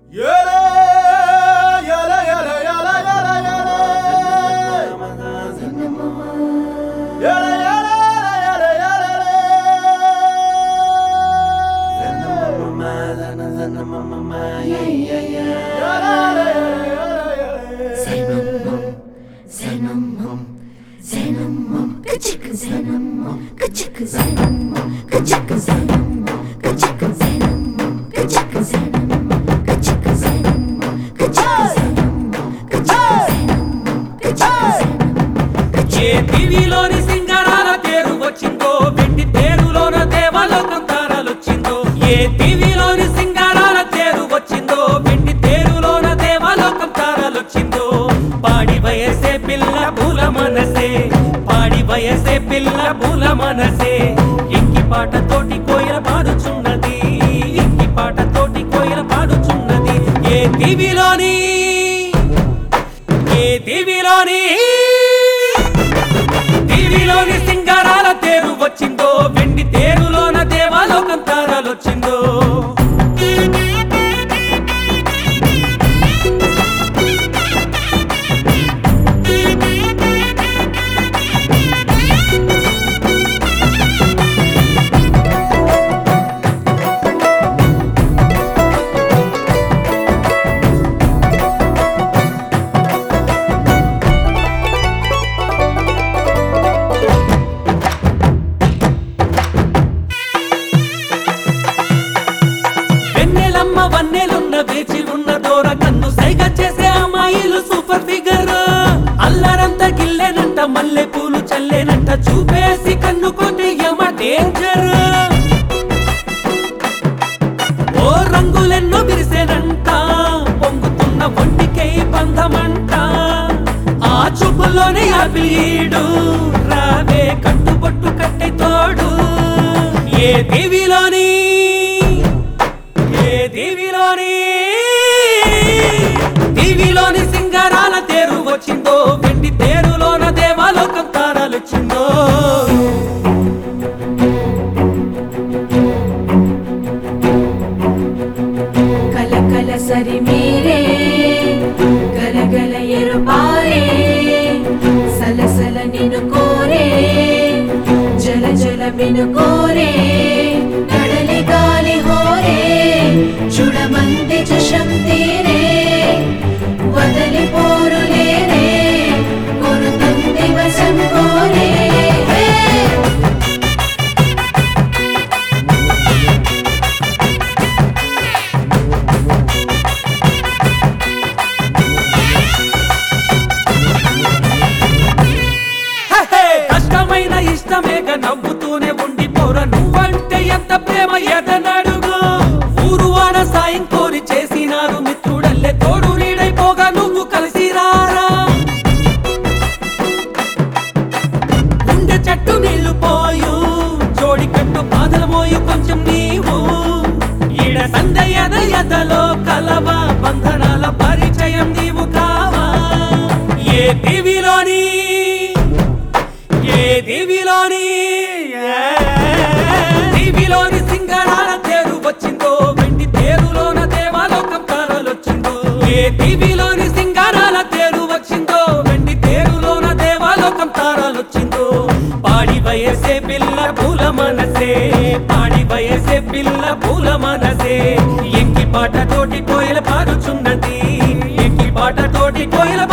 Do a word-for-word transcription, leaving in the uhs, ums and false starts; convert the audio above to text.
ఏ టీవీలోని సింగరాల తేరు వచ్చిందో వెండి తేరులోన దేవలోకం తారలొచ్చిందో ఏ టీవీలోని సింగరాల తేరు వచ్చిందో వెండి తేరులోన దేవలోకం తారలొచ్చిందో పాడి వయసే పిల్ల పూల మనసే పాడి వయసే పిల్ల పూల మనసే ఇంకి పాట తోటి కోయిల పాడుచున్నది ఇంకి పాట తోటి కోయిల పాడుచున్నది ఏ టీవీలోని ఏ టీవీలోని టీవీలోని సింగారాల తేరు వచ్చిందో వెండి తేరులోన దేవలోకం తారలొచ్చిందో వెన్నెలమ్మ వన్నెలున్న వేచి ఉన్న దూర కన్ను సైగ చేసే అమ్మాయిలు సూపర్ ఫిగర్ అల్లరంత గిల్లెనంట మల్లె పూలు చల్లేనంట చూపేసి కన్ను కొట్టి యమ డేంజర్ ఓ రంగులెన్నో విరిసేనంట పొంగుతున్న ఒంటికై బంధమంట ఆ చూపులోనే ఆపిలీడు రావే కట్టుబొట్టు కట్టె తోడు ఏ టీవీలోని టీవీలోని టీవీలోని సింగారాల తేరు వచ్చిందో వెండి తేరులోన దేవలోకం తారలొచ్చిందో కల కల సరి మీరే గలగల ఎరుపారే సలసల నిన్ను కోరే జల జల మిను కోరే కడలి గాలి హోరే చూడమంది చషం తీరే వదలి పోరులేరే కొరుతుంది వసం కోరే కష్టమైన ఇష్టమేక నవ్వుతూనే ఉండి పోర నువ్వంటే ఎంత ప్రేమ ఎదనడుగు ఊరు వాడ సాయం కోరి చేసినారు మిత్రుడల్లే తోడు నీడైపోగా నువ్వు కలిసి రారా గుండె చెట్టు నీళ్లు పోయు జోడి కట్టు బాధల మోయు కొంచెం నీవు ఈడ సందయన ఎదలో కలవా బంధనాల పరిచయం నీవు కావా ఏ టీవీలోని ఏ టీవీలోని టీవీలోని సింగరాల తేరు వచ్చిందో వెండి తేరులోన దేవలోకం తారలొచ్చిందో ఏ టీవీలోని సింగరాల తేరు వచ్చిందో వెండి తేరులోన దేవలోకం తారలొచ్చిందో పాడి వయసే పిల్ల పూల మనసే పాడి వయసే పిల్ల పూల మనసే ఎంకి పాట తోటి కోయిల పారుచున్నది ఎంకి పాట తోటి కోయిల